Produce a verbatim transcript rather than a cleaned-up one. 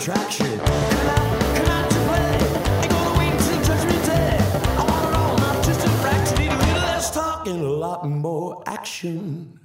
attraction. Come out, come out to play. Ain't gonna wait until judgment day. I want it all, not just a fraction. Need a little less talk and a lot more action.